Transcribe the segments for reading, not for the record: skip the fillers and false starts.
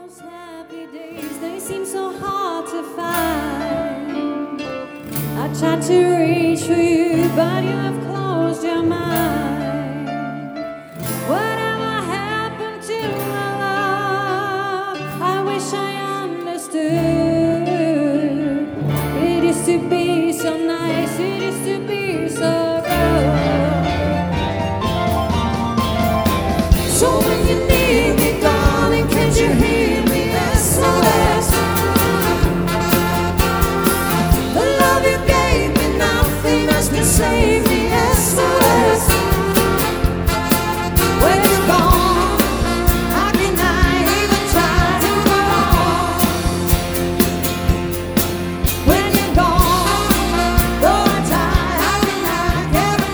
Those happy days, they seem so hard to find. I tried to reach for you, but you have closed your mind. Whatever happened to my love? I wish I understood. It used to be so nice, it used to be so good. So when you need me, darling, can't you hear me? SOS. The love you gave me, nothing else can save me. SOS. When you're gone, how can I even try to go on? When you're gone, though I try, how can I carry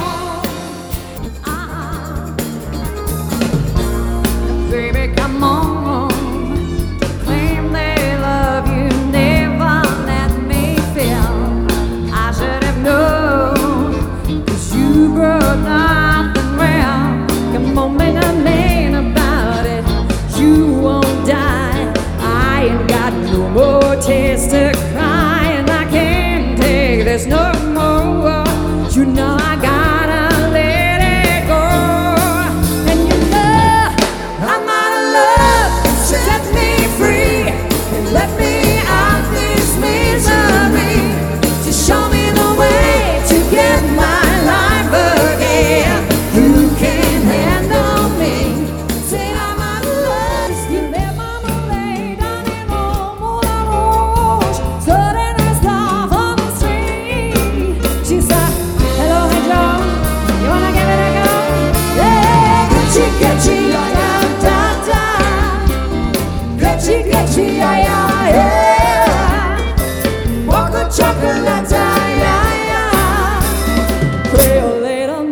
on? Baby, come on. Claim they love you, never let me feel I should have known, 'cause you brought nothing real. Come on, make a man about it. You won't die. I ain't got no more tears to cry, and I can't take this no more. You know I gotta let it go. And you know I'm out of love. Set me free and let me out this misery. To show me the way to get my life again. You can handle me. Say I'm out of love. You let mama lay down in Moulin Rouge. Sudden as love on the street. She said, hello, hey Joe, you wanna give it a go? Yeah, catchy, da da da. Catchy, yeah, yeah, yeah. Walk a chocolate, yeah, yeah. Pray a little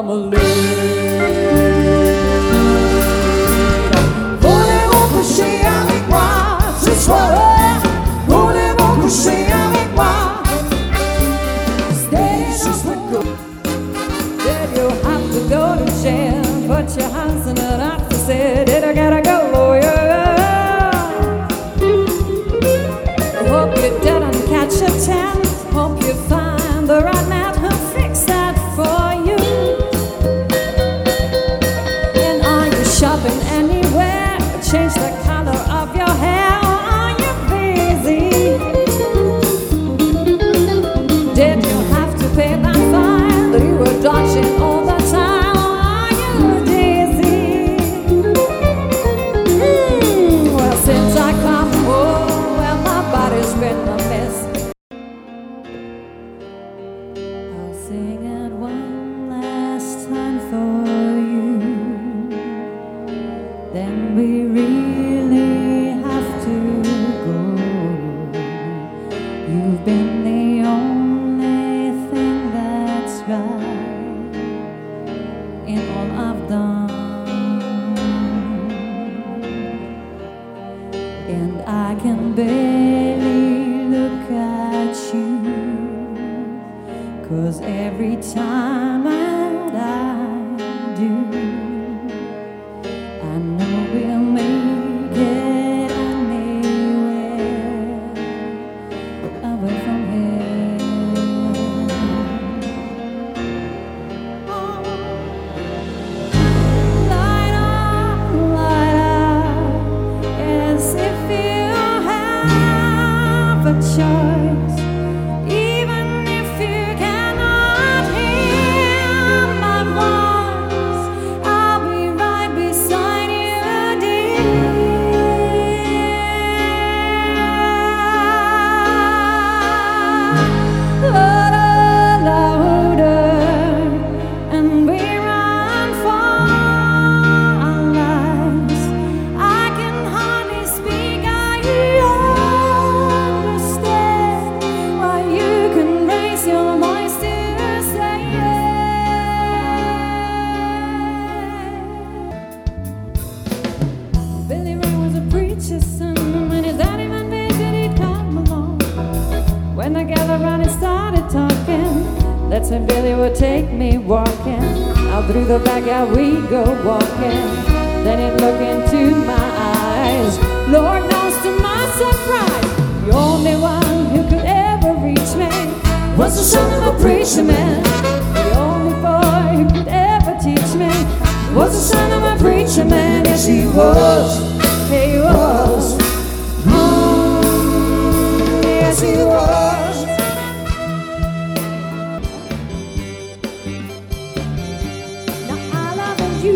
marmalade. Voulez-vous coucher avec moi ce soir? Voulez-vous coucher avec moi? Stay just for good. Did you have to go to jail? Put your hands in it after said, did I gotta go, lawyer? Hope you didn't catch a tent. Hope you find the right man who'll fix that for you. And are you shopping anywhere? Change the color of your hair, or are you busy? Did you have to pay that fine that you were dodging all the time, or are you dizzy? Well, since I come home, well, my body's been a mess. I'll sing it one last time for you. Then we really have to go. You've been the only thing that's right in all I've done. And I can barely look at you, 'cause every time that I do, I know we'll make it anywhere away from here. Light up, as if you have a choice. Even if you cannot hear my voice, I'll be right beside you, dear. Louder, and we run for our lives. I can hardly speak. I understand why you can raise your voice to say yeah. Billy Ray was a preacher's son. When his daddy went visit, he'd come along. When they gathered around and started talking, that's when Billy would take me walking. Out through the backyard we go walking. Then he'd look into my eyes. the son of a preacher man. The only boy who could ever teach me was the son of a preacher man. Yes, he was. He was. Yes, he was. Now I love you,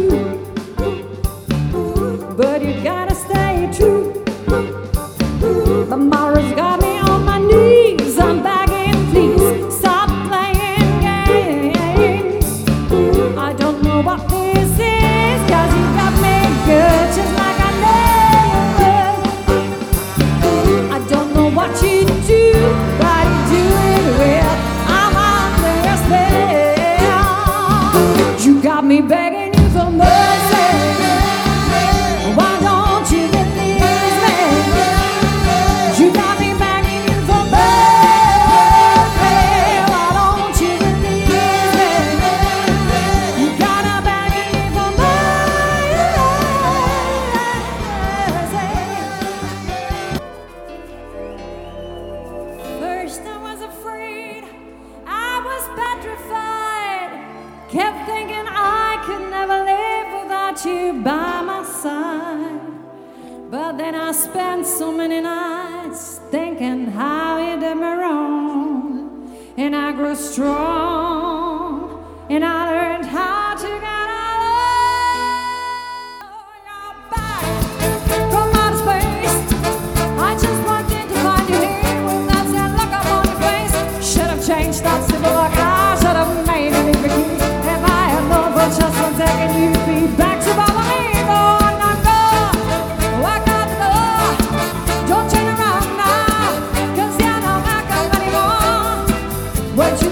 but you gotta stay true. But Mara's got me on my knees. I'm begging, please stop playing games. I don't know what this is, 'cause you got me good just like I know you would. I don't know what you do, but you do it well. I'm under your spell. You got me begging you for mercy. Why don't you release me? You got me begging you for mercy. Why don't you release me? You gotta begging me for mercy. First I was afraid, I was petrified. Kept thinking I could never live without you by my side. But then I spent so many nights thinking how you did me wrong. And I grew strong, and I learned how to get out of your back from outer space. I just walked in to find you here with that sad look up on your face. Should have changed that simple look. I should have made it leave the key. If I had known for just 1 second you'd be back to bother me. Oh, no, go. Walk out the door. Don't turn around now, 'cause you're not welcome anymore. What